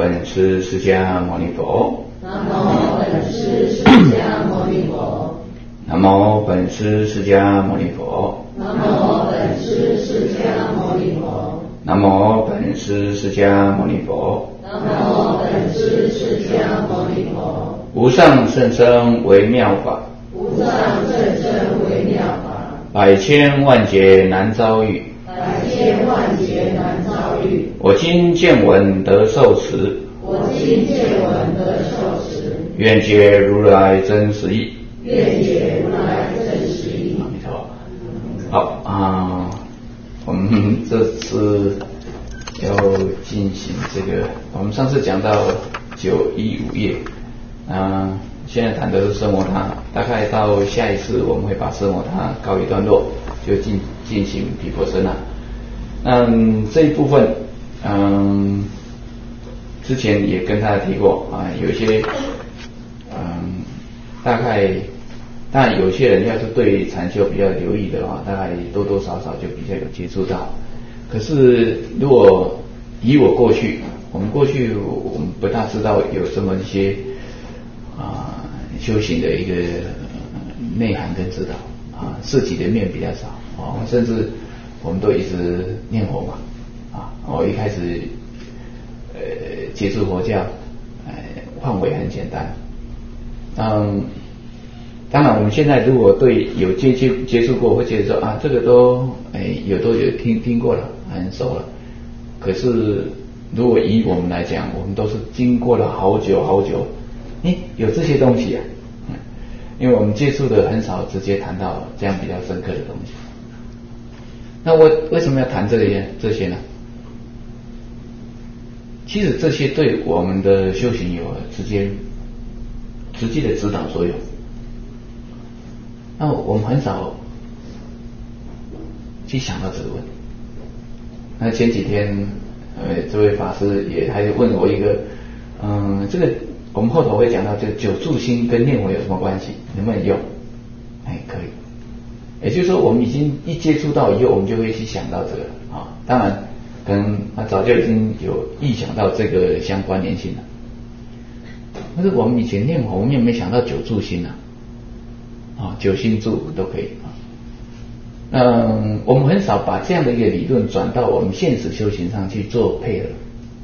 本师释迦牟尼佛。 南无本师释迦牟尼佛。 南无本师释迦牟尼佛。 南无本师释迦牟尼佛。 南无本师释迦牟尼佛。 南无本师释迦牟尼佛。 无上甚深微妙法， 无上甚深微妙法， 百千万劫难遭遇， 百千万劫难遭遇。 我今见闻得受持， 我今见闻得受持， 愿解如来真实义。 愿解如来真实义。 阿弥陀佛。好我们这次要进行这个，我们上次讲到915页，现在谈的是奢摩他，大概到下一次我们会把奢摩他告一段落，就进行毗婆舍那。这一部分，之前也跟大家提过有一些，大概，当然有些人要是对禅修比较留意的话，大概多多少少就比较有接触到。可是如果以我过去，我们不大知道有这么一些修行的一个内涵跟指导涉及的面比较少甚至我们都一直念佛嘛我一开始接触佛教范围很简单当然我们现在如果对有接触过会觉得说这个都有听过了很熟了，可是如果以我们来讲，我们都是经过了好久好久有这些东西因为我们接触的很少直接谈到这样比较深刻的东西。那我为什么要谈这些呢？其实这些对我们的修行有直接的指导作用。那我们很少去想到这个问题。那前几天这位法师还问我一个这个我们后头会讲到这个九住心跟念佛有什么关系，能不能用可以。也就是说我们已经一接触到以后，我们就会去想到这个当然可能早就已经有意想到这个相关联性了，但是我们以前念佛我们也没想到九住心九心住都可以我们很少把这样的一个理论转到我们现实修行上去做配合。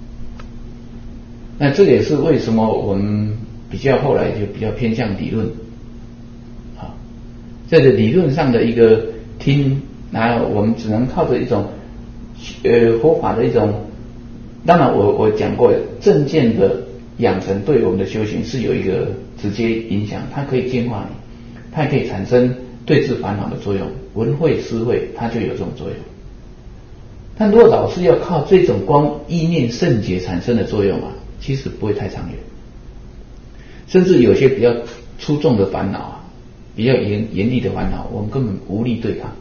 那这也是为什么我们后来就比较偏向理论这个理论上的一个听，然后我们只能靠着一种佛法的一种，当然我讲过正见的养成对我们的修行是有一个直接影响，它可以净化你，它也可以产生对治烦恼的作用，闻慧思慧它就有这种作用。但如果老是要靠这种光意念圣洁产生的作用其实不会太长远，甚至有些比较粗重的烦恼比较严厉的烦恼，我们根本无力对抗。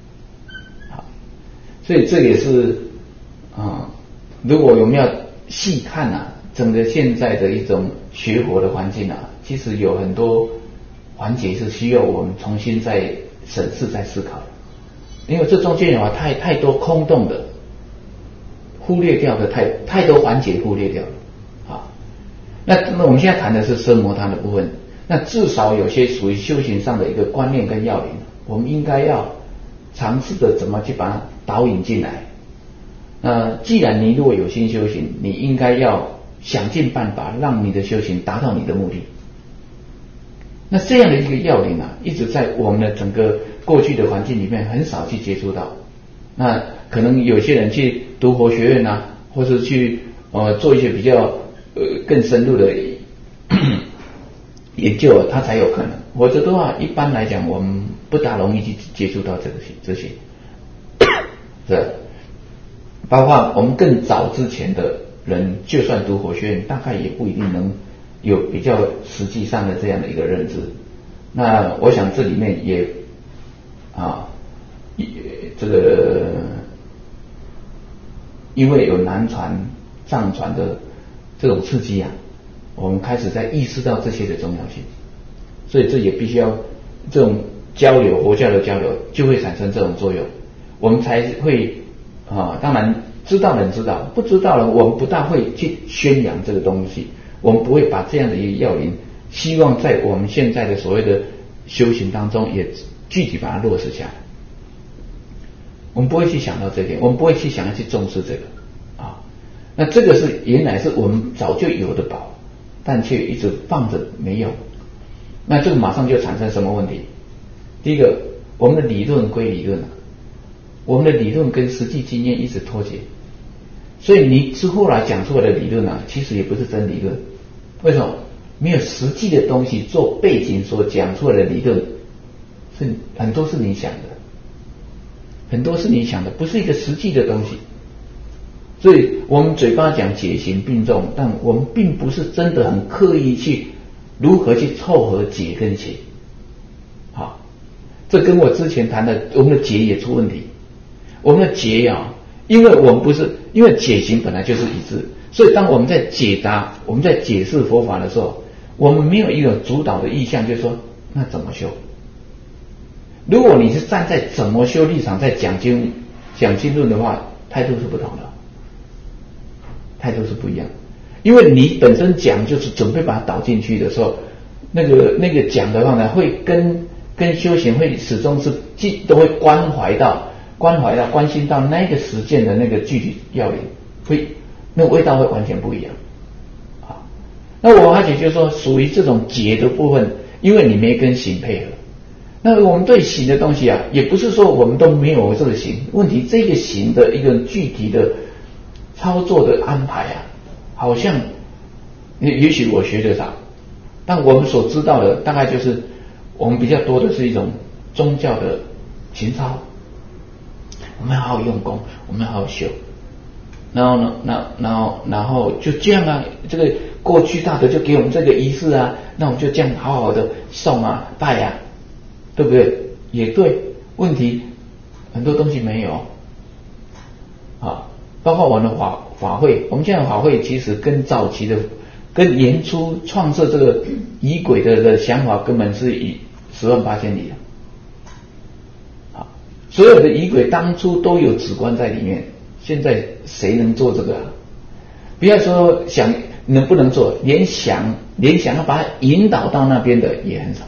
所以这也是如果我们要细看整个现在的一种学佛的环境其实有很多环节是需要我们重新再审视再思考的，因为这中间有太多空洞的忽略掉的太多环节忽略掉了那我们现在谈的是奢摩他的部分，那至少有些属于修行上的一个观念跟要领，我们应该要尝试着怎么去把它导引进来。那既然你如果有心修行，你应该要想尽办法让你的修行达到你的目的。那这样的一个要领一直在我们的整个过去的环境里面很少去接触到。那可能有些人去读佛学院或是去做一些比较更深入的研究它才有可能，否则的话一般来讲我们不大容易去接触到这些包括我们更早之前的人，就算读佛学院大概也不一定能有比较实际上的这样的一个认知。那我想这里面也这个因为有南传藏传的这种刺激我们开始在意识到这些的重要性，所以这也必须要这种交流，佛教的交流就会产生这种作用，我们才会当然知道人知道，不知道人我们不大会去宣扬这个东西，我们不会把这样的一个要领，希望在我们现在的所谓的修行当中也具体把它落实下来。我们不会去想到这点，我们不会去想要去重视这个啊。那这个是原来是我们早就有的宝，但却一直放着没用。那这个马上就产生什么问题？第一个，我们的理论归理论，我们的理论跟实际经验一直脱节，所以你之后来讲出来的理论其实也不是真理论。为什么？没有实际的东西做背景所讲出来的理论，是很多是你想的，很多是你想的，不是一个实际的东西。所以我们嘴巴讲解行并重，但我们并不是真的很刻意去如何去凑合解跟行。好，这跟我之前谈的我们的解也出问题。我们的解因为我们不是，因为解行本来就是一致，所以当我们在解答、我们在解释佛法的时候，我们没有一个主导的意向，就是说那怎么修。如果你是站在怎么修立场在讲经论的话，态度是不同的，态度是不一样。因为你本身讲就是准备把它导进去的时候，那个讲的话呢，会跟修行会始终是都会关心到那个实践的那个具体要领，会那个味道会完全不一样啊。那我发觉就是说，属于这种解的部分，因为你没跟行配合。那我们对行的东西也不是说我们都没有这个行，问题这个行的一个具体的操作的安排好像也许我学得少，但我们所知道的大概就是我们比较多的是一种宗教的情操，我们好好用功，我们好好修，然后呢，然后就这样这个过去大德就给我们这个仪式那我们就这样好好的诵拜对不对？也对，问题很多东西没有包括我们的法会，我们现在的法会其实跟早期的跟年初创设这个仪轨的想法根本是10万8千里所有的仪轨当初都有止观在里面，现在谁能做这个不要说想能不能做，连想要把它引导到那边的也很少。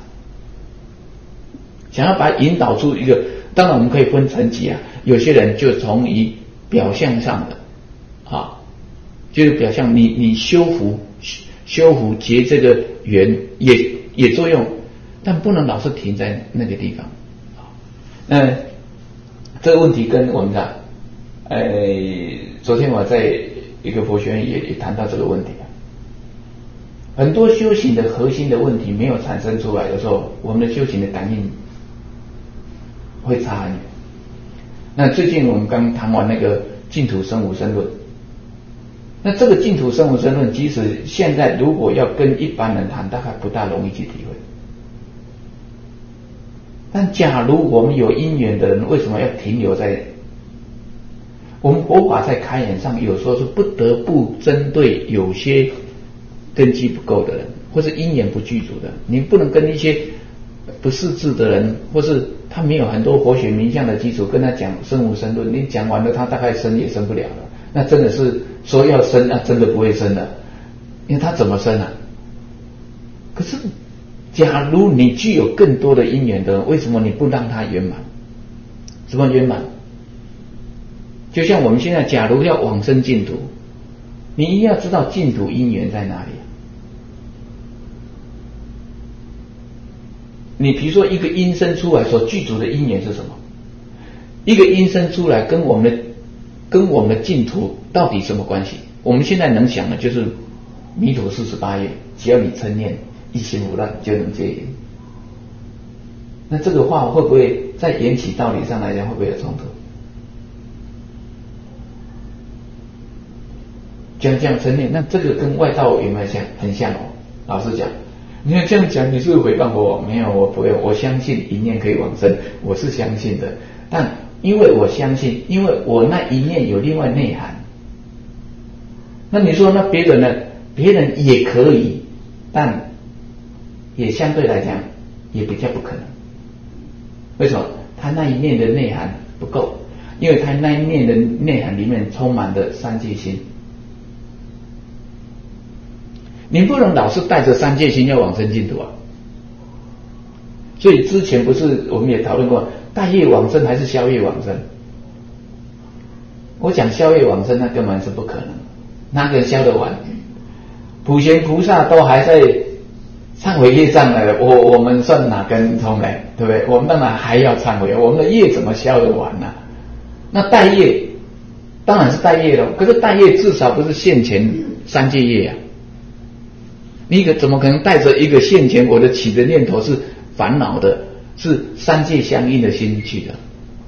想要把它引导出一个，当然我们可以分层级有些人就从表象上的就是表象你修福结这个缘也作用，但不能老是停在那个地方这个问题跟我们的昨天我在一个佛学院也谈到这个问题很多修行的核心的问题没有产生出来的时候，我们的修行的感应会差很远。那最近我们刚谈完那个净土生无生论，那这个净土生无生论，即使现在如果要跟一般人谈，大概不大容易去体会。但假如我们有因缘的人，为什么要停留在我们佛法在开演上，有时候是不得不针对有些根基不够的人，或是因缘不具足的，你不能跟一些不识字的人，或是他没有很多佛学名相的基础，跟他讲生无生论，你讲完了他大概生也生不了了，那真的是说要生真的不会生了，因为他怎么生可是假如你具有更多的因缘的人，为什么你不让他圆满？什么圆满？就像我们现在假如要往生净土，你一定要知道净土因缘在哪里。你比如说一个因生出来所具足的因缘是什么？一个因生出来跟我们的净土到底什么关系？我们现在能想的就是弥陀48愿，只要你称念一心无乱就能戒淫。那这个话会不会在缘起道理上来讲会不会有冲突？讲称念，那这个跟外道有没有很像老实讲，你看这样讲，你是不是诽谤我？没有，我不会，我相信一念可以往生，我是相信的。但因为我相信，因为我那一念有另外内涵。那你说那别人呢？别人也可以，但也相对来讲也比较不可能。为什么？他那一念的内涵不够。 因为他那一念的内涵里面充满了三界心。你不能老是带着三界心要往生净土啊。所以之前不是我们也讨论过大业往生还是消业往生？我讲消业往生那根本是不可能，哪个人消得完？普贤菩萨都还在忏悔业障呢，我们算哪根葱呢？对不对？我们当然还要忏悔，我们的业怎么消得完呢？那带业当然是带业了，可是带业至少不是现前三界业啊。你怎么可能带着一个现前我的起的念头是烦恼的，是三界相应的心去的？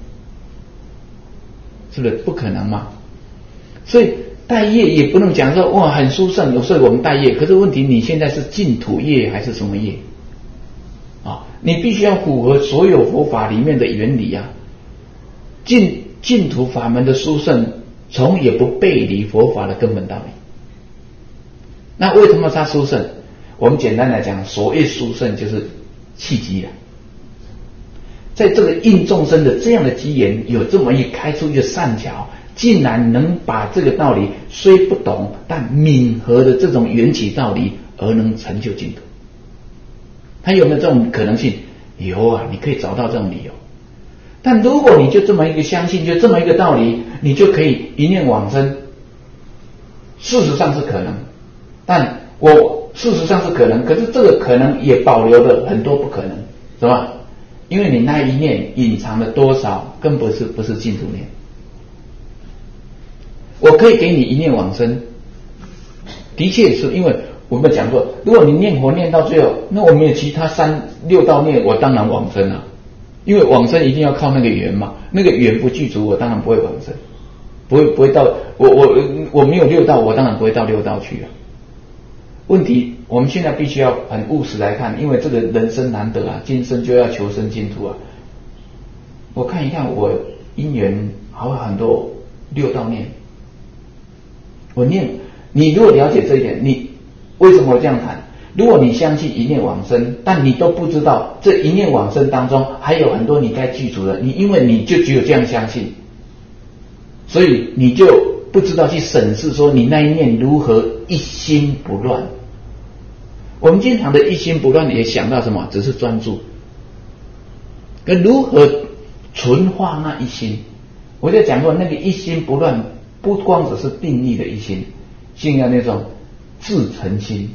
是不是不可能嘛？所以带业也不能讲说哇很殊胜，所以我们带业。可是问题你现在是净土业还是什么业啊？你必须要符合所有佛法里面的原理啊。净土法门的殊胜，从也不背离佛法的根本道理。那为什么它殊胜？我们简单来讲，所谓殊胜就是契机了。在这个应众生的这样的机缘，有这么开出一个善巧，竟然能把这个道理虽不懂但敏合的这种缘起道理，而能成就净土。它有没有这种可能性？有啊，你可以找到这种理由。但如果你就这么一个相信，就这么一个道理，你就可以一念往生，事实上是可能，但事实上是可能，可是这个可能也保留了很多不可能，是吧？因为你那一念隐藏了多少，根本不是净土念。我可以给你一念往生，的确是因为我们讲过，如果你念佛念到最后，那我们有其他6道念，我当然往生了，因为往生一定要靠那个缘嘛，那个缘不具足，我当然不会往生，不会到我没有6道，我当然不会到6道去啊。问题我们现在必须要很务实来看，因为这个人生难得啊，今生就要求生净土啊。我看一看我因缘还有很多6道念，我念，你如果了解这一点，你为什么我这样谈？如果你相信一念往生，但你都不知道这一念往生当中还有很多你该具足的，因为你就只有这样相信，所以你就不知道去审视说你那一念如何一心不乱。我们经常的一心不乱也想到什么？只是专注，跟如何纯化那一心。我就讲过，那个一心不乱不光只是定力的一心，竟要那种自诚心，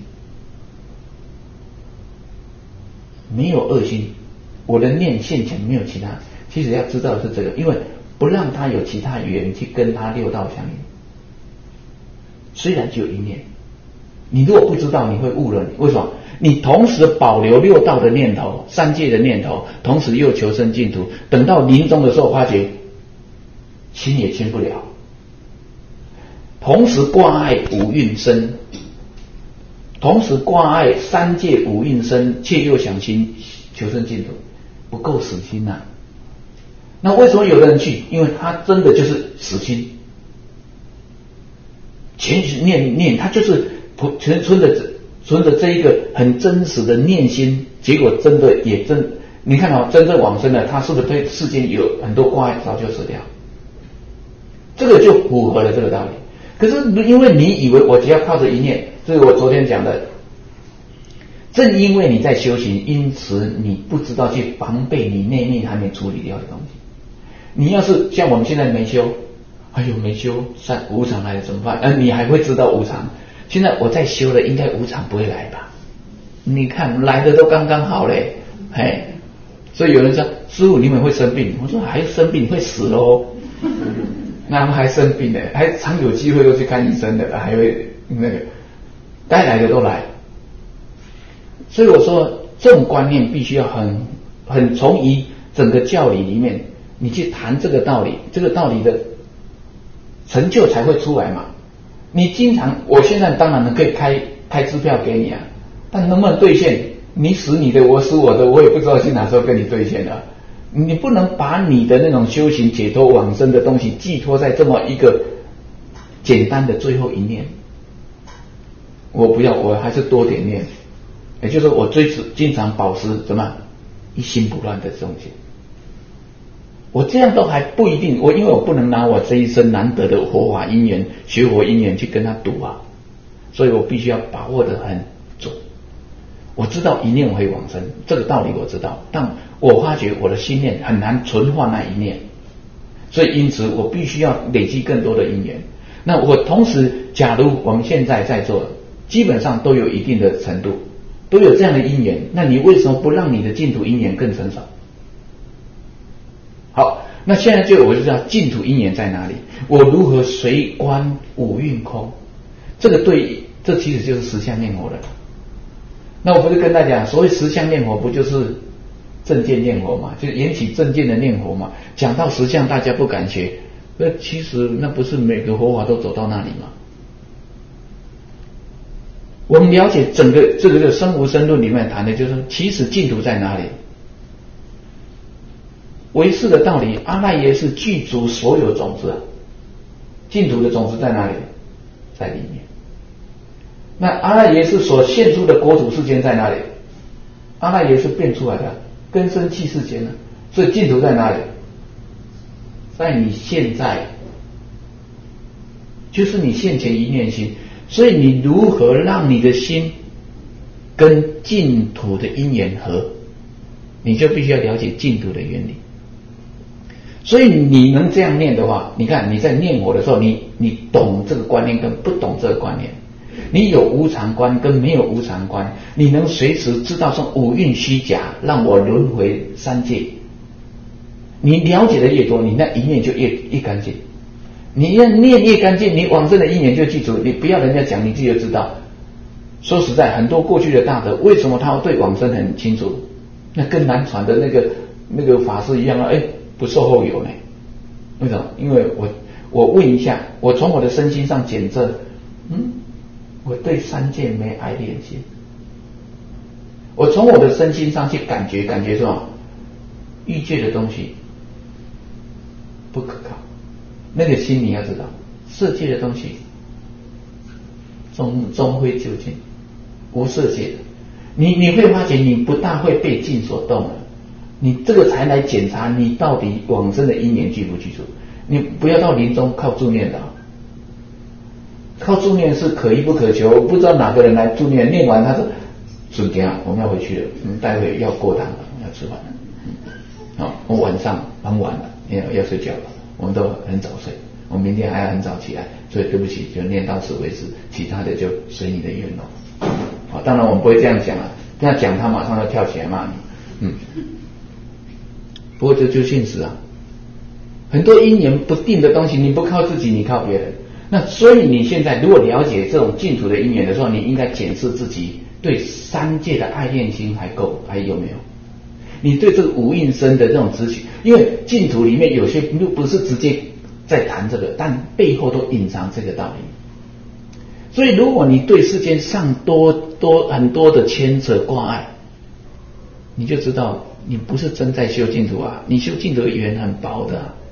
没有恶心，我的念现前没有其他。其实要知道的是这个，因为不让他有其他缘去跟他6道相应。虽然只有一念，你如果不知道，你会误了你。为什么？你同时保留6道的念头、三界的念头，同时又求生净土，等到临终的时候发觉亲也亲不了，同时挂碍五蕴身，同时挂碍三界五蕴身，却又想求生净土，不够死心啊。那为什么有的人去？因为他真的就是死心，全是念，他就是存着这一个很真实的念心，结果真的也你看真正往生了，他是不是对世间有很多挂碍早就死掉？这个就符合了这个道理。可是因为你以为我只要靠着一念，这是我昨天讲的，正因为你在修行，因此你不知道去防备你内念还没处理掉的东西。你要是像我们现在没修，没修无常来了怎么办？你还会知道无常。现在我在修了，应该无常不会来吧？你看来的都刚刚好嘞，所以有人说师父你们会生病，我说还生病会死咯，那还生病呢，还常有机会都去看医生的，还会那个该来的都来。所以我说这种观念必须要很从于整个教理里面，你去谈这个道理，这个道理的成就才会出来嘛。你经常，我现在当然可以开支票给你啊，但能不能兑现？你死你的，我死我的，我也不知道去哪时候跟你兑现的。你不能把你的那种修行解脱往生的东西寄托在这么一个简单的最后一念。我不要，我还是多点念，也就是我经常保持什么一心不乱的这种心。 我这样都还不一定，因为我不能拿我这一生难得的佛法因缘、学佛因缘去跟他赌啊，所以我必须要把握得很准。我知道一念会往生，这个道理我知道，但我发觉我的心念很难存化那一念，所以因此我必须要累积更多的因缘。那我同时，假如我们现在在座，基本上都有一定的程度，都有这样的因缘，那你为什么不让你的净土因缘更成熟？好，那现在我就知道净土因缘在哪里，我如何随观五蕴空，这其实就是实相念佛了。那我不是跟大家讲，所谓实相念佛不就是正见念佛嘛，就是引起正见的念佛嘛。讲到实相大家不敢学，其实那不是每个佛法都走到那里吗？我们了解整个这个生无生论里面谈的就是，其实净土在哪里？唯识的道理，阿赖耶是具足所有种子，净土的种子在哪里？在里面。那阿赖耶是所现出的国土世间在哪里？阿赖耶是变出来的根生器世间呢，所以净土在哪里？在你现在，就是你现前一念心。所以你如何让你的心跟净土的因缘合，你就必须要了解净土的原理。所以你能这样念的话，你看你在念佛的时候，你懂这个观念跟不懂这个观念，你有无常观跟没有无常观，你能随时知道说五蕴虚假，让我轮回三界。你了解的越多，你那一念就越干净。你要念越干净，你往生的因缘就记住，你不要人家讲，你自己就知道。说实在，很多过去的大德，为什么他对往生很清楚？那跟南传的那个法师一样啊，不受后有呢？为什么？因为我问一下，我从我的身心上检测，我对三界没爱恋心。我从我的身心上去感觉什么？欲界的东西不可靠。那个心你要知道，色界的东西终会究竟，无色界的，你会发觉你不大会被境所动了，你这个才来检查你到底往生的因缘具不具足。你不要到临终靠助念的，靠助念是可遇不可求，不知道哪个人来助念，念完他说准点啊，我们要回去了，待会要过堂了，要吃饭了，我晚上很晚了，要睡觉了。我们都很早睡，我们明天还要很早起来，所以对不起，就念到此为止，其他的就随你的愿咯。好，当然我们不会这样讲啊，这样讲他马上要跳起来骂你。不过这就现实啊，很多因缘不定的东西，你不靠自己，你靠别人。那所以你现在如果了解这种净土的因缘的时候，你应该检视自己对三界的爱恋心还有没有？你对这个无应生的这种知识，因为净土里面有些不是直接在谈这个，但背后都隐藏这个道理。所以如果你对世间上很多的牵扯挂碍，你就知道你不是真在修净土啊，你修净土的缘很薄的啊。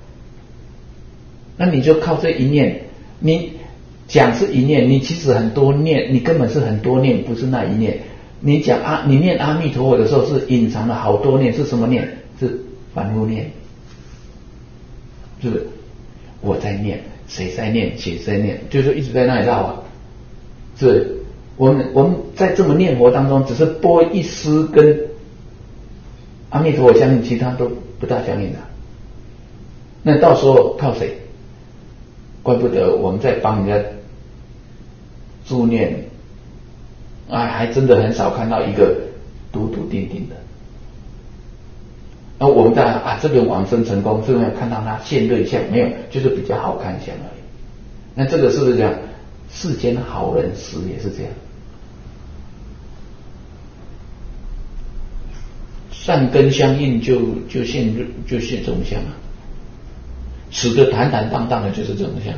那你就靠这一念，你讲是一念，你其实很多念，你根本是很多念，不是那一念。你讲你念阿弥陀佛的时候是隐藏了好多念，是什么念？是反复念，是不是？我在念，谁在念，谁在念，就是一直在那里绕啊。是我们在这么念佛当中，只是播一丝跟阿弥陀佛相信，其他都不大相信的。那到时候靠谁？怪不得我们在帮人家助念。还真的很少看到一个笃笃定定的。那我们当然这个往生成功，是没有看到他现对相，没有，就是比较好看相而已。那这个是不是这样？世间好人死也是这样，善根相应就现这种相啊，死得坦坦荡荡的就是这种相。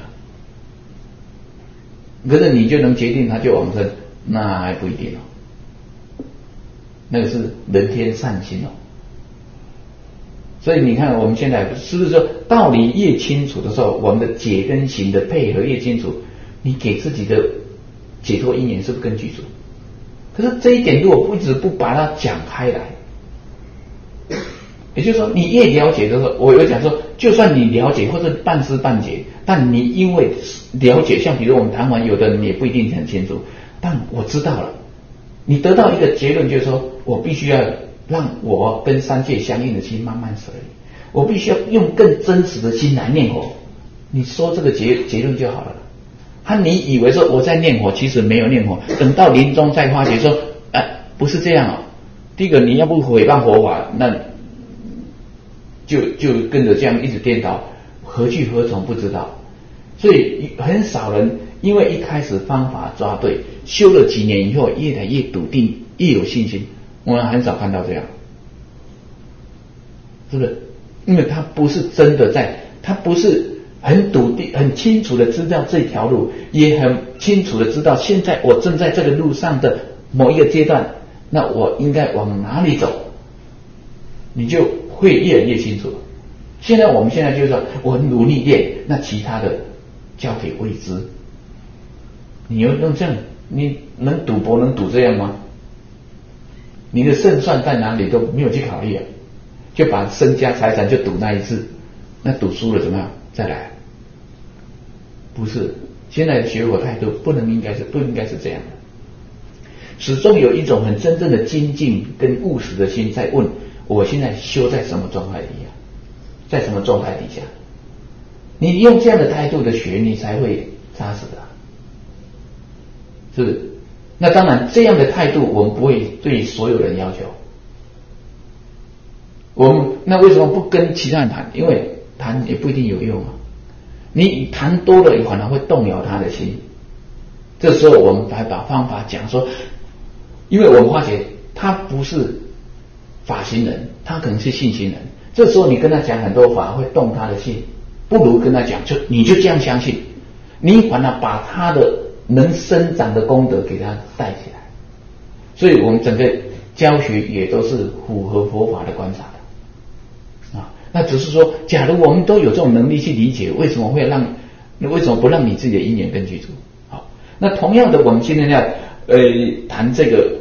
可是你就能决定他就往生？那还不一定哦，那个是人天善心哦。所以你看我们现在是不是说道理越清楚的时候，我们的解跟行的配合越清楚，你给自己的解脱因缘是不是更具足？可是这一点如果一直不把它讲开来， 也就是说，你越了解的时候，我有讲说，就算你了解或者半知半解，但你因为了解，像比如我们谈完，有的人也不一定很清楚，但我知道了，你得到一个结论，就是说我必须要让我跟三界相应的心慢慢舍离，我必须要用更真实的心来念佛。你说这个结论就好了。你以为说我在念佛，其实没有念佛，等到临终再发觉说，不是这样哦。第一个，你要不诽谤佛法，那就跟着这样一直颠倒，何去何从不知道。所以很少人因为一开始方法抓对，修了几年以后越来越笃定，越有信心。我们很少看到这样，是不是？因为他不是真的他不是很笃定、很清楚的知道这条路，也很清楚的知道现在我正在这个路上的某一个阶段，那我应该往哪里走，你就会越来越清楚。我们现在就是说我努力练，那其他的交给未知。你用这样，你能赌博能赌这样吗？你的胜算在哪里都没有去考虑啊，就把身家财产就赌那一次，那赌输了怎么样？再来。不是，现在的学佛态度不应该是这样的。始终有一种很真正的精进跟务实的心在问，我现在修在什么状态底下，在什么状态底下？你用这样的态度的学，你才会扎实的，是不是？那当然，这样的态度我们不会对所有人要求。那为什么不跟其他人谈？因为谈也不一定有用啊。你谈多了，反而会动摇他的心。这时候我们才把方法讲说，因为我们发觉他不是法行人，他可能是信心人。这时候你跟他讲很多法，会动他的心，不如跟他讲，你就这样相信，你反而把他的能生长的功德给他带起来。所以我们整个教学也都是符合佛法的观察的啊。那只是说，假如我们都有这种能力去理解，为什么不让你自己的因缘跟具足？好，那同样的，我们今天要谈这个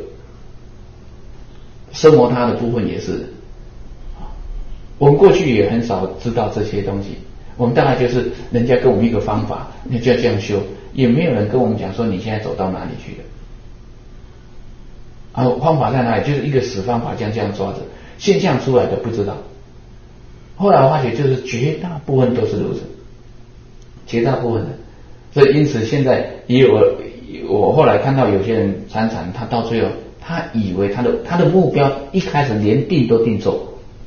生活他的部分也是。我们过去也很少知道这些东西，我们大概就是人家给我们一个方法，你就要这样修，也没有人跟我们讲说你现在走到哪里去了。方法在哪里？就是一个死方法，这样抓着，现象出来的不知道。后来我发觉，就是绝大部分都是如此，绝大部分的。所以因此现在也有我后来看到有些人参禅，他到最后他以为他的目标一开始连定都定错。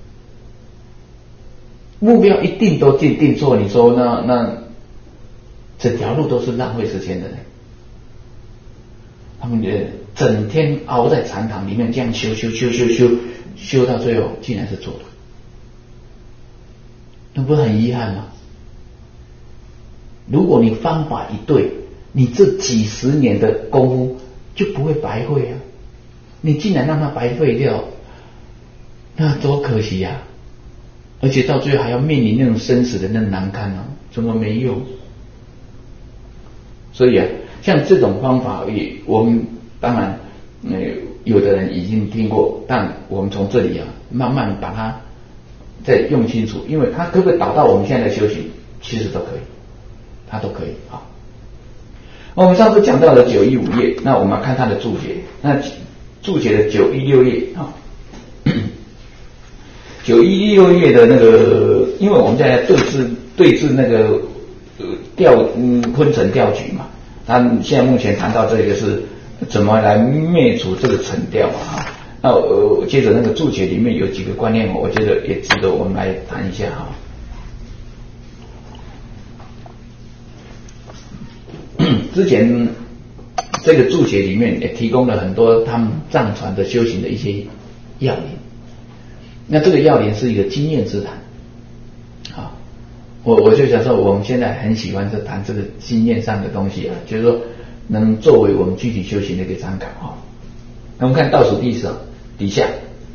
目标一定都定错，你说那整条路都是浪费时间的呢。他们整天熬在禅堂里面这样修到最后竟然是错的，那不是很遗憾吗？如果你方法一对，你这几十年的功夫就不会白费啊！你竟然让它白费掉，那多可惜呀！而且到最后还要面临那种生死的那难堪哦，怎么没用？所以像这种方法我们当然有的人已经听过，但我们从这里慢慢把它再用清楚，因为它可不可以导到我们现在的修行，其实都可以，它都可以。好，我们上次讲到了915页，那我们看它的注解，那注解的916页啊。916页的那个，因为我们在对治那个昏沉调举嘛，他现在目前谈到这个是怎么来灭除这个沉调啊。那接着那个注解里面有几个观念，我觉得也值得我们来谈一下哈。之前这个注解里面也提供了很多他们藏传的修行的一些要领。那这个要领是一个经验之谈啊，我就想说，我们现在很喜欢是谈这个经验上的东西啊，就是说能作为我们具体修行的一个参考啊。那我们看倒数底下，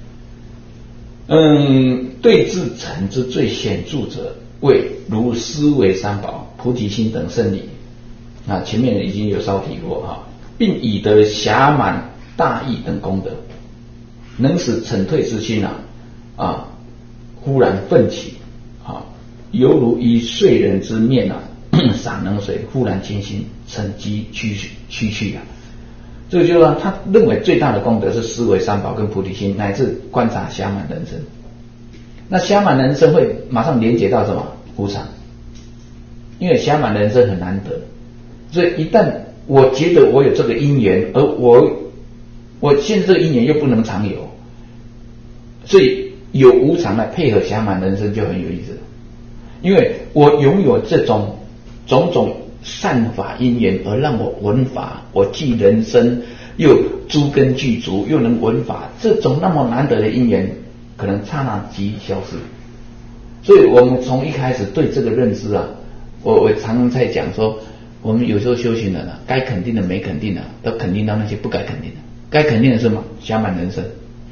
对治沉之最显著者，为如思维三宝、菩提心等胜利啊，前面已经有稍提过啊，并以得暇满大义等功德，能使沉退之心忽然奋起犹如以睡人之面洒冷水，忽然清醒，趁机驱去这个就是说，他认为最大的功德是思维三宝跟菩提心，乃至观察暇满人生。那暇满人生会马上连结到什么？无常。因为暇满人生很难得，所以一旦我觉得我有这个因缘，而我现在这个因缘又不能常有，所以有无常来配合暇满人生就很有意思了。因为我拥有这种种种善法因缘，而让我闻法，我既人生又诸根具足，又能闻法，这种那么难得的因缘，可能刹那即消失。所以我们从一开始对这个认知我常常在讲说，我们有时候修行人该肯定的没肯定的，都肯定到那些不该肯定的。该肯定的是什么？暇满人生。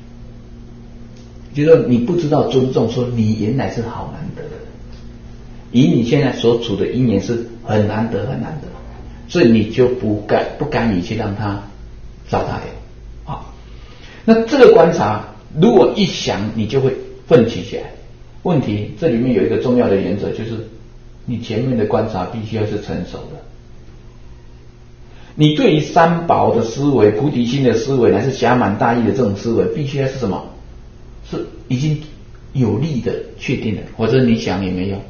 就是说你不知道尊重，说你原来是好难得的，以你现在所处的因缘是很难得很难得，所以你就不甘于去让它糟蹋掉。那这个观察如果一想，你就会奋起起来。问题这里面有一个重要的原则，就是你前面的观察必须要是成熟的。你对于三宝的思维、菩提心的思维，乃至暇满大义的这种思维，必须要是什么？是已经有力的确定的，或者你想也没用，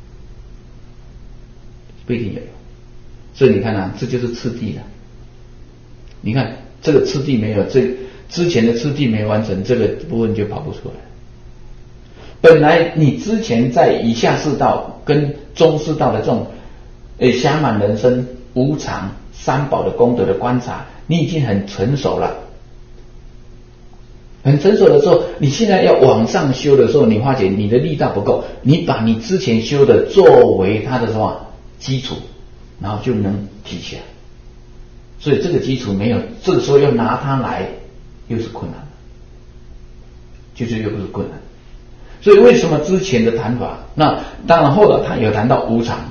不一定有用。所以你看这就是次第了。你看这个次第没有，这之前的次第没完成，这个部分就跑不出来。本来你之前在以下四道跟中四道的这种暇满人生、无常、三宝的功德的观察，你已经很成熟了。很成熟的时候，你现在要往上修的时候，你发觉你的力道不够，你把你之前修的作为它的什么基础，然后就能提起来。所以这个基础没有，这个时候要拿它来又是困难，就是又不是困难。所以为什么之前的谈法，那当然后来他有谈到无常，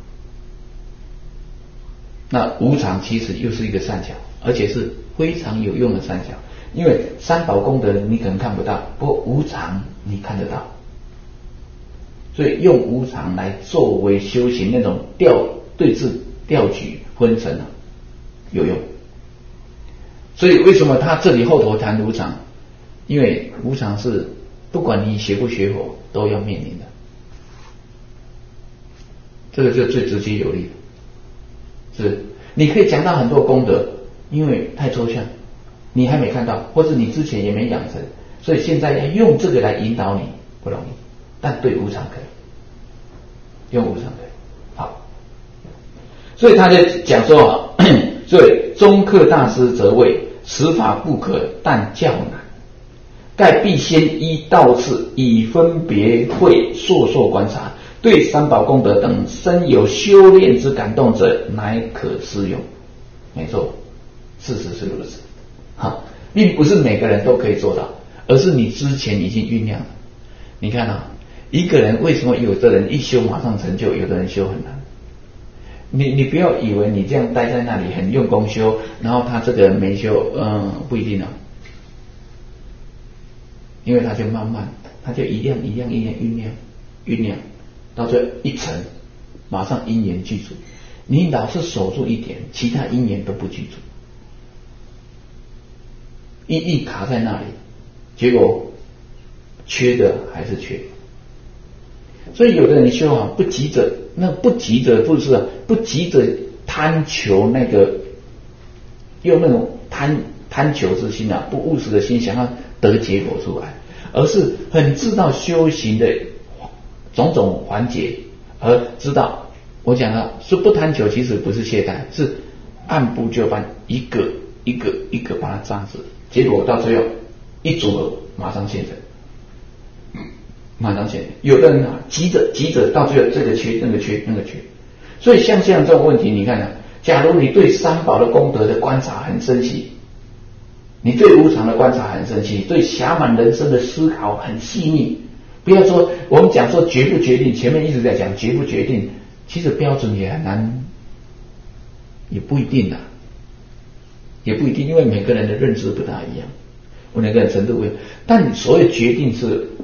那无常其实又是一个善巧，而且是非常有用的善巧。因为三宝功德你可能看不到，不过无常你看得到，所以用无常来作为修行那种对治调举昏沉有用。所以为什么他这里后头谈无常？因为无常是不管你学不学佛都要面临的，这个就最直接有力的。是你可以讲到很多功德，因为太抽象，你还没看到，或者你之前也没养成，所以现在要用这个来引导你不容易，但对无常可以，用无常可以。好，所以他就讲说所以中克大师则谓此法不可，但较难，盖必先依道次，以分别会硕观察，对三宝功德等深有修炼之感动者，乃可适用。没错，事实是如此。并不是每个人都可以做到，而是你之前已经酝酿了。你看一个人为什么有的人一修马上成就，有的人修很难？你不要以为你这样待在那里很用功修，然后他这个人没修，不一定因为他就慢慢，他就一样酝酿，到最后一成，马上因缘具足。你老是守住一点，其他因缘都不具足，一卡在那里，结果缺的还是缺。所以有的人修好不急着，那不急着不是不急着贪求那个，用那种贪求之心不务实的心想要得结果出来，而是很知道修行的种种环节，而知道我讲了是不贪求，其实不是懈怠，是按部就班，一个一个把它扎实，结果到最后一组合马上现成，马上现成。有的人急着到最后这个缺那个缺，所以像这样这种问题，你看假如你对三宝的功德的观察很深细，你对无常的观察很深细，对暇满人生的思考很细腻，不要说我们讲说决不决定，前面一直在讲决不决定，其实标准也很难，也不一定因为每个人的认知不大一样，每个人程度不一样。但所谓决定是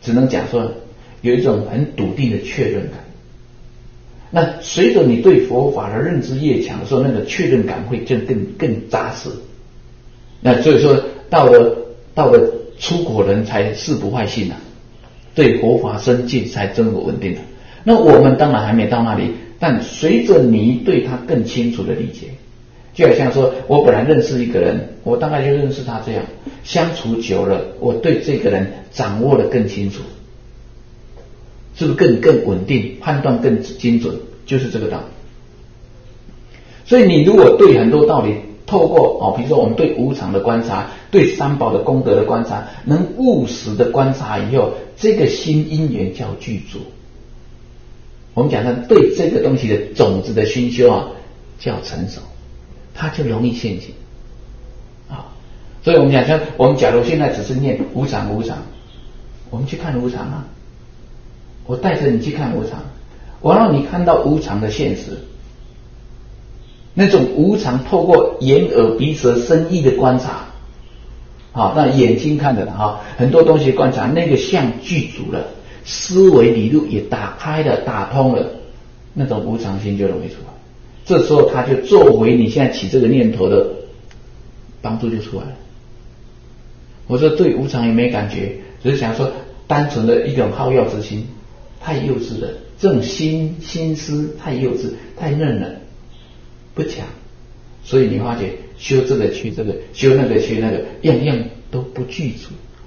只能讲说有一种很笃定的确认感。那随着你对佛法的认知越强的时候，那个确认感会更扎实。那所以说到了出国人才誓不坏信啊，对佛法深信才真我稳定的。那我们当然还没到那里，但随着你对他更清楚的理解，就好像说我本来认识一个人，我大概就认识他这样，相处久了，我对这个人掌握的更清楚，是不是更稳定，判断更精准，就是这个道理。所以你如果对很多道理透过比如说我们对无常的观察，对三宝的功德的观察，能务实的观察以后，这个心因缘叫具足。我们讲的对这个东西的种子的熏修啊，叫成熟，它就容易现行啊。所以我们讲说，我们假如现在只是念无常无常，我们去看无常啊，我带着你去看无常，我让你看到无常的现实，那种无常透过眼耳鼻舌身意的观察，那眼睛看的很多东西观察，那个相具足了，思维理路也打开了，打通了，那种无常心就容易出来。这时候他就作为你现在起这个念头的帮助就出来了。我说对无常也没感觉，只是想说单纯的一种好药之心，太幼稚了，这种心思太幼稚，太嫩了，不强。所以你发觉修这个去这个，修那个去那个，样样都不具足。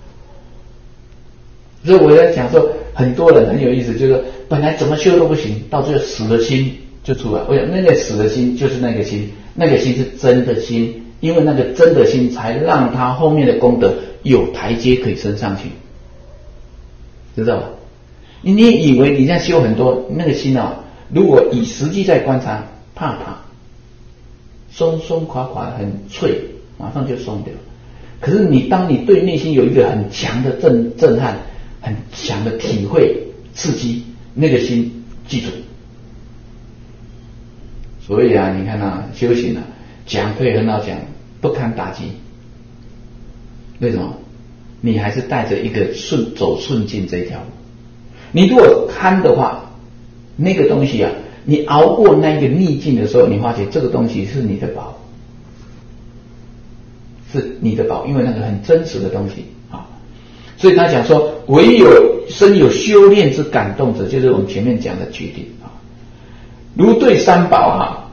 所以我在讲说，很多人很有意思，就是本来怎么修都不行，到最后死了心就出来。我想那个死的心就是那个心，那个心是真的心，因为那个真的心才让他后面的功德有台阶可以升上去，知道吧？你以为你在修很多，那个心如果以实际在观察，怕松松垮垮很脆，马上就松掉。可是当你对内心有一个很强的震撼，很强的体会刺激，那个心记住。所以你看修行讲可以很好讲，不堪打击。为什么？你还是带着一个走顺境这一条路。你如果堪的话，那个东西你熬过那个逆境的时候，你发觉这个东西是你的宝，是你的宝，因为那个很真实的东西所以他讲说，唯有生有修炼之感动者，就是我们前面讲的决定如对三宝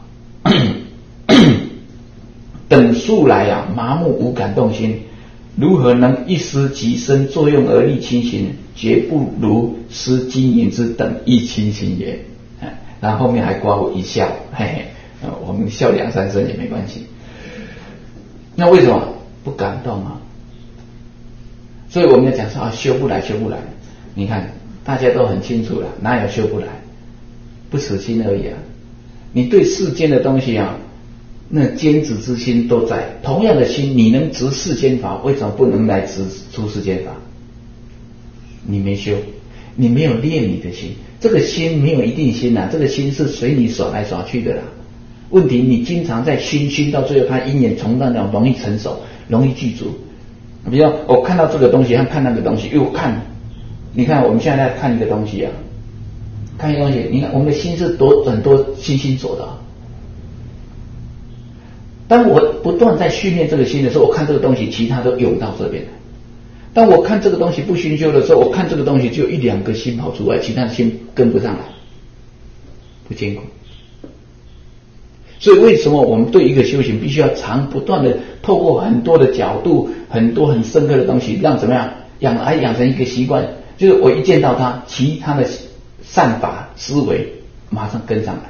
等素来麻木无感动心，如何能一时即生作用而立清心？绝不如施金银之等一清心也。然后后面还刮我一笑，我们笑2-3声也没关系。那为什么不感动所以我们要讲说修不来。你看大家都很清楚了，哪有修不来？不死心而已你对世间的东西那坚持之心都在，同样的心你能执世间法，为什么不能来执出世间法？你没修，你没有练你的心，这个心没有一定心这个心是随你耍来耍去的啦。问题你经常在熏到最后，它因缘从那种容易成熟，容易具足。比如我看到这个东西和看那个东西，又看，你看我们现在在看一个东西看一个东西，你看我们的心是很多心所的当我不断在训练这个心的时候，我看这个东西，其他都涌到这边来。当我看这个东西不熏修的时候，我看这个东西就有1-2个心跑出来，其他的心跟不上来，不坚固。所以为什么我们对一个修行必须要不断的透过很多的角度，很多很深刻的东西，让怎么样养成一个习惯，就是我一见到它，其他的善法思维马上跟上来，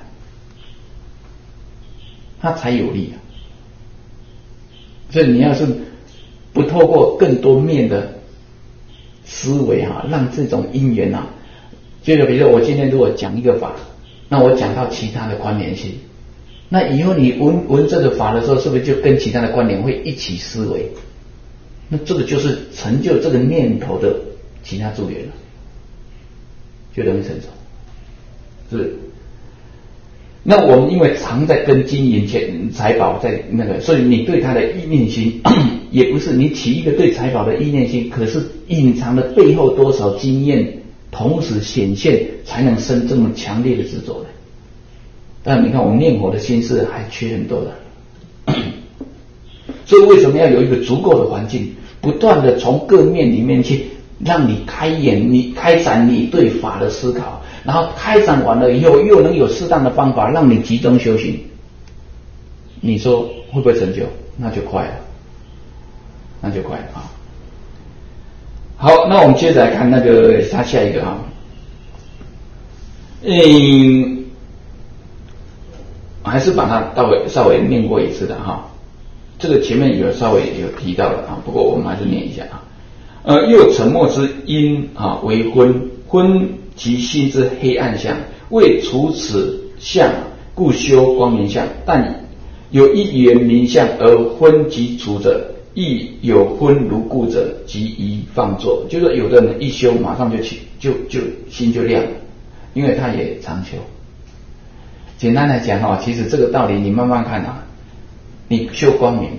它才有力所以你要是不透过更多面的思维让这种因缘就是比如说我今天如果讲一个法，那我讲到其他的关联性，那以后你闻这个法的时候，是不是就跟其他的关联会一起思维？那这个就是成就这个念头的其他助缘了，就容易成熟。是。 那我们因为常在跟金银财宝在那个，所以你对它的意念心，也不是你起一个对财宝的意念心，可是隐藏的背后多少经验同时显现，才能生这么强烈的执着的。但你看我们念佛的心思还缺很多的，所以为什么要有一个足够的环境，不断的从各面里面去让你开眼，你开展你对法的思考，然后开展完了以后，又能有适当的方法让你集中修行，你说会不会成就？那就快了，那就快了啊！好，那我们接着来看那个他下一个啊，还是把它稍微念过一次的哈。这个前面有稍微有提到了啊，不过我们还是念一下啊。又沉默之因啊为昏，昏即心之黑暗相，为除此相，故修光明相。但有一缘明相而昏即除者，亦有昏如故者，即宜放作。就是说有的人一修马上就心就亮了，因为他也常修。简单来讲哈，其实这个道理你慢慢看啊，你修光明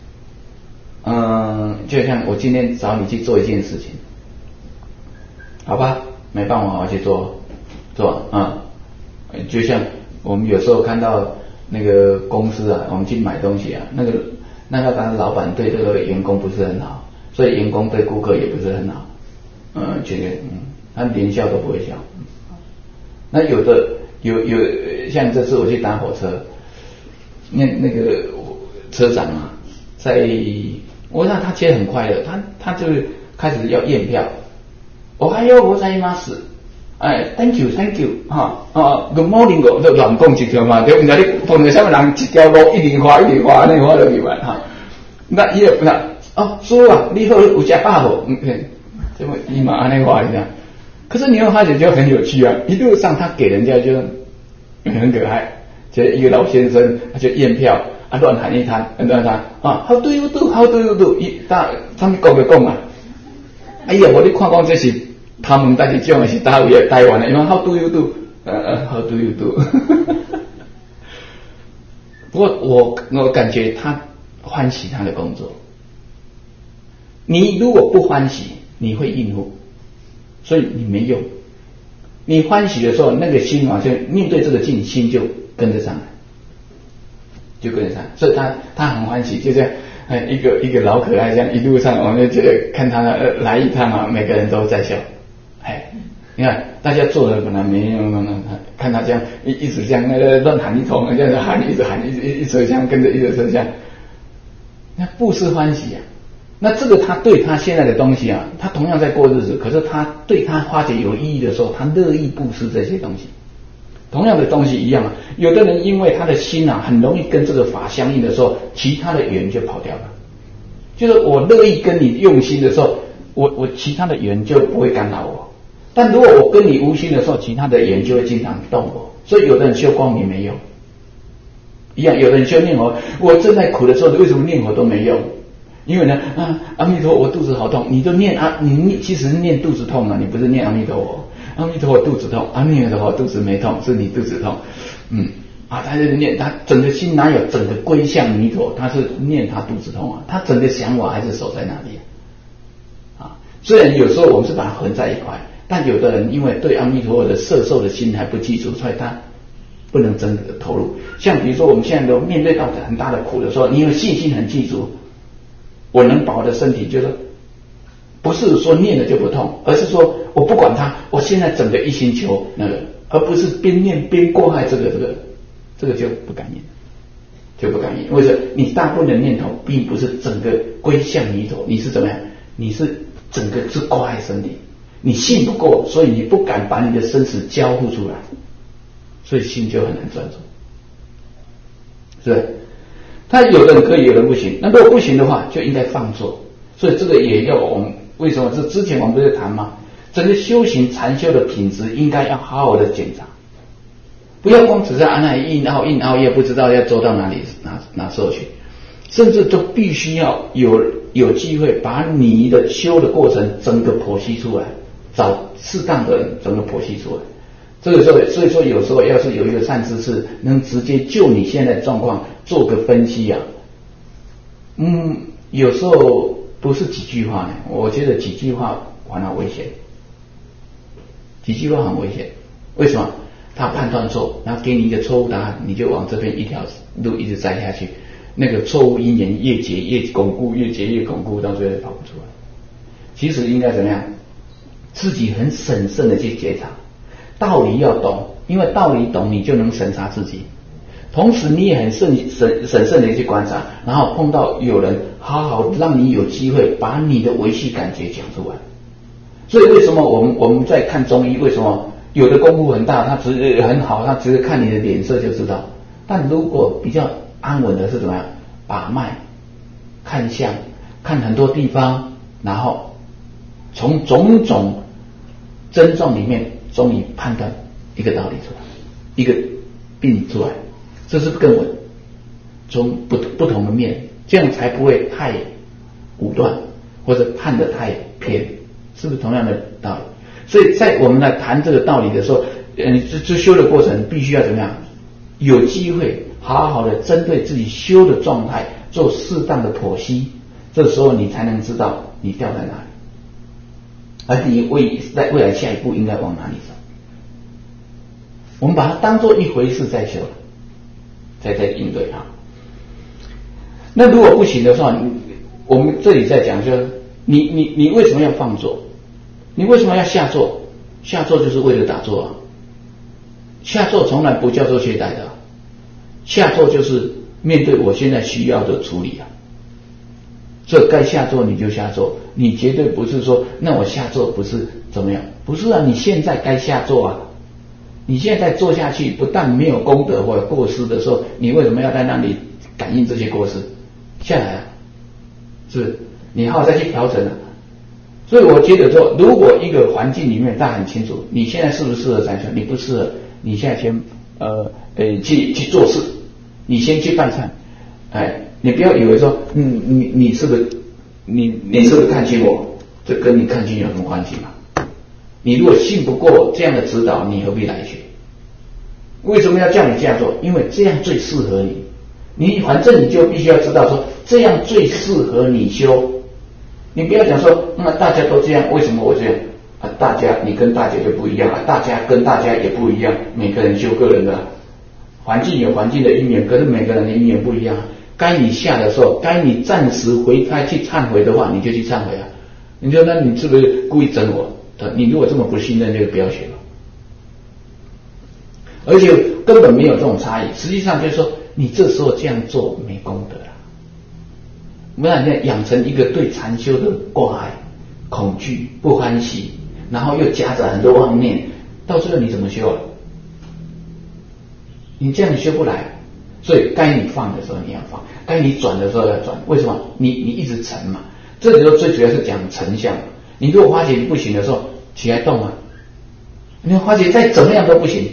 啊，就像我今天找你去做一件事情，好吧，没办法好好去做啊，就像我们有时候看到那个公司啊，我们去买东西啊，那个当然老板对这个员工不是很好，所以员工对顾客也不是很好，觉得他连笑都不会笑。那有像这次我去搭火车，那个车长啊，我让他其实很快乐，他就开始要验票。还有我在吗？是，thank you 哈，good morning 我都乱讲一条嘛，对不对？你碰到什么人一条路一直花那花落去玩哈。那伊就叔啊，你好有吃饱无？这么伊嘛安尼话一样。可是你会发现就很有趣啊，一路上他给人家就很可爱，就一个老先生，他就验票啊，乱喊一摊啊 ，How do you do？ 他们讲就讲啊，哎呀，我你看讲这是他们到底讲的是台湾的，因为 How do you do？How do you do？ 不过我感觉他欢喜他的工作，你如果不欢喜，你会应付。所以你没用，你欢喜的时候，那个心好像面对这个境，心就跟着上来，所以他很欢喜，就像一个老可爱这样，一路上我们就觉得看他来一趟啊，每个人都在笑，你看大家做的本来没用，看他这样一直这样乱喊一通，这样喊一直喊一车厢跟着一个车厢，那不是欢喜啊。那这个他对他现在的东西啊，他同样在过日子，可是他对他化解有意义的时候，他乐意布施这些东西。同样的东西一样啊，有的人因为他的心啊很容易跟这个法相应的时候，其他的缘就跑掉了。就是我乐意跟你用心的时候，我其他的缘就不会干扰我。但如果我跟你无心的时候，其他的缘就会经常动我。所以有的人修光明没用，一样，有的人修念佛，我正在苦的时候，为什么念佛都没用？因为呢，阿弥陀佛，我肚子好痛，你都念你其实念肚子痛嘛，你不是念阿弥陀佛，阿弥陀佛肚子痛，阿弥陀佛肚子没痛，是你肚子痛，他是念，他整个心哪有整个归向弥陀，他是念他肚子痛啊，他整个想法还是守在那里啊。虽然有时候我们是把它混在一块，但有的人因为对阿弥陀佛的摄受的心还不记住，所以他不能真的投入。像比如说我们现在都面对到很大的苦的时候，你有信心很记住。我能把我的身体，就是不是说念了就不痛，而是说我不管它，我现在整个一心求那个，而不是边念边过害这个就不敢念，为什么？你大部分的念头并不是整个归向弥陀，你是怎么样？你是整个是过害身体，你信不过，所以你不敢把你的生死交付出来，所以心就很难专注，是不是？他有的人可以，有的人不行。那如果不行的话，就应该放纵。所以这个也要我们为什么？这之前我们不是谈吗？整个修行禅修的品质应该要好好的检查，不要光只是那硬熬也不知道要走到哪里哪时候去，甚至都必须要有机会把你的修的过程整个剖析出来，找适当的人整个剖析出来， 这个时候，所以说有时候要是有一个善知识能直接就你现在的状况做个分析啊，有时候不是几句话呢，我觉得几句话反而危险，几句话很危险。为什么？他判断错，然后给你一个错误答案，你就往这边一条路一直栽下去，那个错误因缘越结越巩固，越结越巩固，到最后跑不出来。其实应该怎么样？自己很审慎的去觉察，道理要懂，因为道理懂，你就能审查自己。同时你也很审慎的去观察，然后碰到有人好好让你有机会把你的维系感觉讲出来。所以为什么我们在看中医，为什么有的功夫很大，他只是很好，他只是看你的脸色就知道。但如果比较安稳的是怎么样？把脉、看相、看很多地方，然后从种种症状里面终于判断一个道理出来，一个病出来，这是更稳。从不同的面，这样才不会太武断或者判得太偏，是不是同样的道理？所以在我们来谈这个道理的时候，这修的过程必须要怎么样？有机会好好的针对自己修的状态做适当的剖析，这时候你才能知道你掉在哪里，而你在未来下一步应该往哪里走。我们把它当作一回事在修，在应对它。那如果不行的话，我们这里在讲，就是你为什么要放坐？你为什么要下坐？下坐就是为了打坐啊。下坐从来不叫做懈怠的，下坐就是面对我现在需要的处理啊。这该下坐你就下坐，你绝对不是说那我下坐不是怎么样，不是啊，你现在该下坐啊。你现在坐下去，不但没有功德或者过失的时候，你为什么要在那里感应这些过失？下来啊，是不是？你好好再去调整啊。所以我觉得说，如果一个环境里面他很清楚，你现在适不适合禅修，你不适合，你现在先去做事，你先去办忏，你不要以为说，你是不是你是不是看清我？这跟你看清有什么关系嘛？你如果信不过这样的指导，你何必来学？为什么要叫你这样做？因为这样最适合你。你反正你就必须要知道说，这样最适合你修。你不要讲说，那大家都这样，为什么我这样啊？你跟大家就不一样啊，大家跟大家也不一样，每个人修个人的，环境有环境的因缘，可是每个人的因缘不一样。该你下的时候，该你暂时回开去忏悔的话，你就去忏悔啊。你说那你是不是故意整我？你如果这么不信任，就不要学了。而且根本没有这种差异，实际上就是说，你这时候这样做没功德了。不然你养成一个对禅修的挂碍、恐惧、不欢喜，然后又夹着很多妄念，到最后你怎么修啊？你这样修不来。所以该你放的时候你要放，该你转的时候要转。为什么？你一直沉嘛。这时候最主要是讲沉相。你如果发觉你不行的时候，起来动啊。你发觉再怎么样都不行，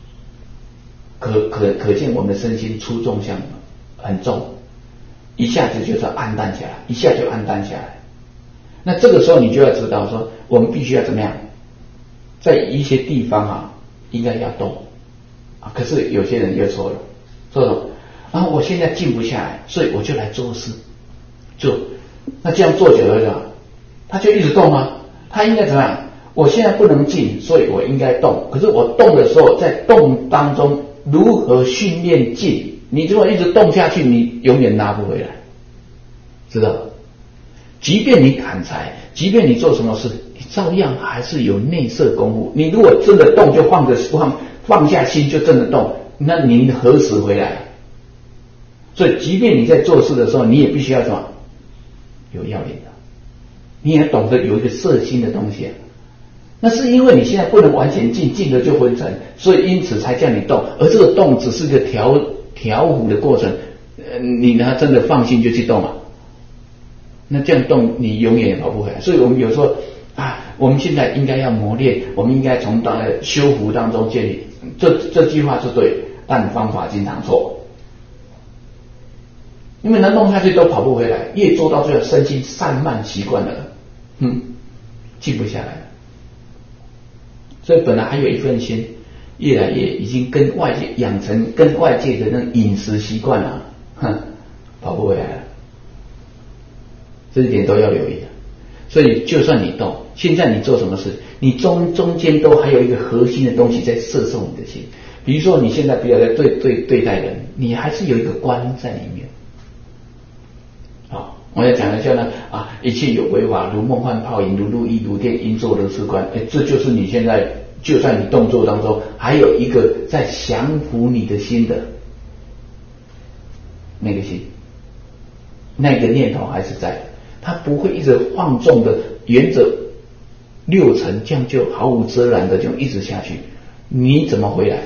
可见我们的身心出重相很重，一下子就是暗淡下来，一下就暗淡下来。那这个时候你就要知道说，我们必须要怎么样，在一些地方啊，应该要动啊。可是有些人又错了，说什么啊？我现在静不下来，所以我就来做事做。那这样做久了的，他就一直动啊。他应该怎么样？我现在不能静，所以我应该动。可是我动的时候，在动当中如何训练静？你如果一直动下去，你永远拉不回来，知道？即便你砍柴，即便你做什么事，你照样还是有内摄功夫。你如果真的动，就放下心，就真的动，那你何时回来？所以，即便你在做事的时候，你也必须要什么？有要领的，你也懂得有一个摄心的东西啊。那是因为你现在不能完全静了就昏沉，所以因此才叫你动，而这个动只是个调伏的过程。你呢真的放心就去动啊？那这样动你永远也跑不回来。所以我们有时候我们现在应该要磨练，我们应该从修福当中建立。这句话是对，但方法经常错。因为能动下去都跑不回来，越做到最后身心散漫习惯了，静不下来了。所以本来还有一份心， 越来越已经跟外界养成跟外界的那种饮食习惯了，跑不回来了。这一点都要留意的。所以就算你动，现在你做什么事，你中间都还有一个核心的东西在摄受你的心。比如说你现在不要再对待人，你还是有一个观在里面。我要讲一下呢一切有为法，如梦幻泡影，如露亦如电，应作如是观。这就是你现在就在你动作当中，还有一个在降服你的心的那个心，那个念头还是在的，它不会一直放纵的沿着六尘这样就毫无遮拦的就一直下去，你怎么回来啊？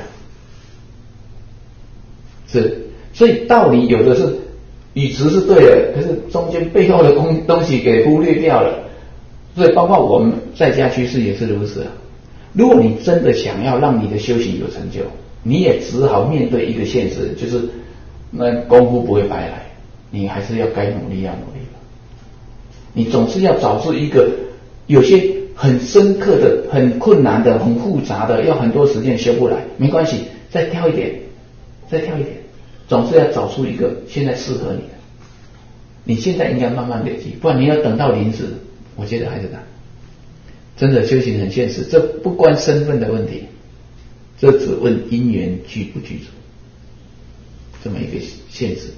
所以道理有的是语词是对的，可是中间背后的东西给忽略掉了。所以包括我们在家居士也是如此啊。如果你真的想要让你的修行有成就，你也只好面对一个现实，就是那功夫不会白来，你还是要该努力要努力了。你总是要找出一个有些很深刻的、很困难的、很复杂的，要很多时间修不来，没关系，再跳一点，总是要找出一个现在适合你的。你现在应该慢慢累积，不然你要等到临时，我觉得还是难。真的修行很现实，这不关身份的问题，这只问因缘具不具足，这么一个现实。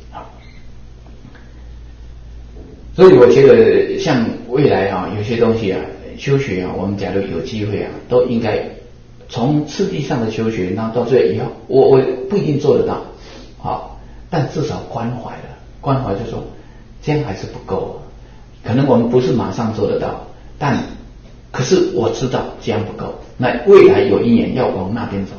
所以我觉得像未来有些东西修学我们假如有机会都应该从次第上的修学，然后到最后以后，我不一定做得到但至少关怀就说这样还是不够，可能我们不是马上做得到，但可是我知道这样不够，那未来有因缘要往那边走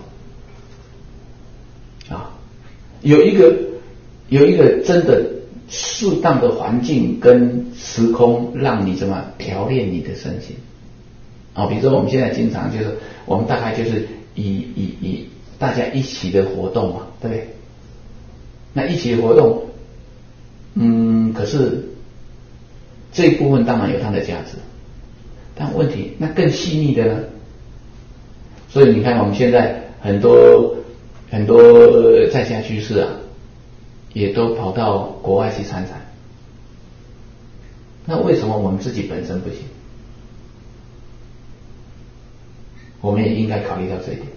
有一个真的适当的环境跟时空，让你怎么调练你的身心比如说我们现在经常就是我们大概就是以大家一起的活动嘛，对不对？那一起的活动可是这一部分当然有它的价值，但问题那更细腻的呢？所以你看我们现在很多在家居士也都跑到国外去参禅，那为什么我们自己本身不行？我们也应该考虑到这一点，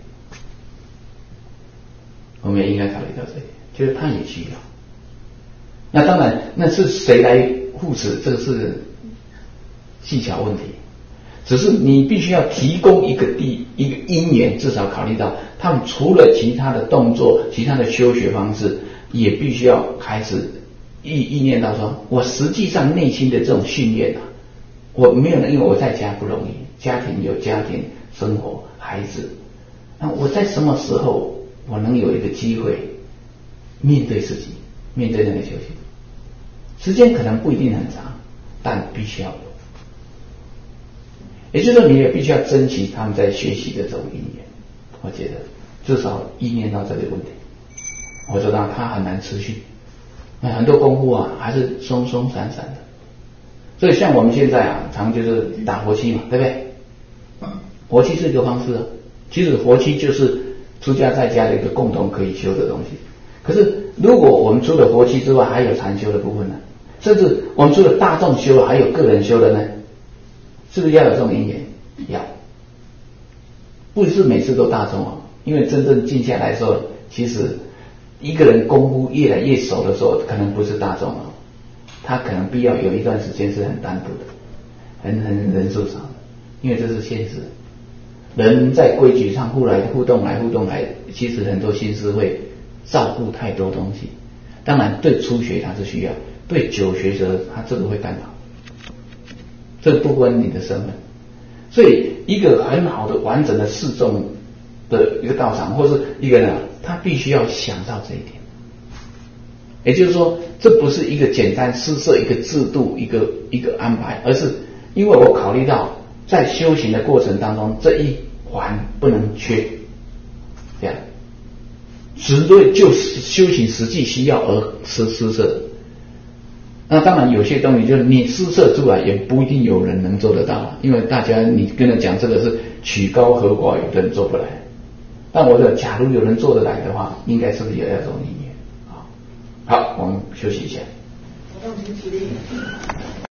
就是他也需要。那当然，那是谁来护持，这个是技巧问题。只是你必须要提供一个因缘，至少考虑到他们除了其他的动作、其他的修学方式，也必须要开始意念到说，我实际上内心的这种训练我没有，因为我在家不容易，家庭有家庭生活，孩子，那我在什么时候我能有一个机会面对自己，面对那个修行？时间可能不一定很长，但必须要有。也就是说，你也必须要珍惜他们在学习的这种因缘。我觉得至少意念到这个问题，我知道它很难持续。那很多功夫还是松松散散的。所以像我们现在常就是打活期嘛，对不对？活期是一个方式其实活期就是出家在家的一个共同可以修的东西。可是如果我们除了活期之外，还有禅修的部分呢？甚至我们除了大众修还有个人修的呢？是不是要有这种因缘？要，不是每次都大众因为真正静下来的时候，其实一个人功夫越来越熟的时候，可能不是大众他可能必要有一段时间是很单独的，很人数少的，因为这是现实。人在规矩上互动来，其实很多心思会照顾太多东西。当然对初学他是需要，对久学者他这个会干扰，这不关你的身份。所以一个很好的完整的示众的一个道场，或是一个人他必须要想到这一点。也就是说，这不是一个简单施设一个制度一个安排，而是因为我考虑到在修行的过程当中，这一环不能缺，这样只对就修行实际需要而施设。那当然有些东西就是你施设出来也不一定有人能做得到，因为大家你跟他讲这个是曲高和寡，有的人做不来， 但我的假如有人做得来的话，应该是不是也要这种理念啊？好，我们休息一下。